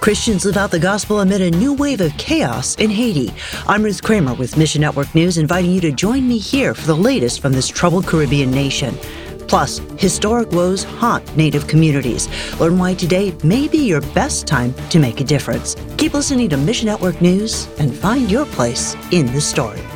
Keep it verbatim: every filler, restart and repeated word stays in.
Christians live out the gospel amid a new wave of chaos in Haiti. I'm Ruth Kramer with Mission Network News, inviting you to join me here for the latest from this troubled Caribbean nation. Plus, historic woes haunt Native communities. Learn why today may be your best time to make a difference. Keep listening to Mission Network News and find your place in the story.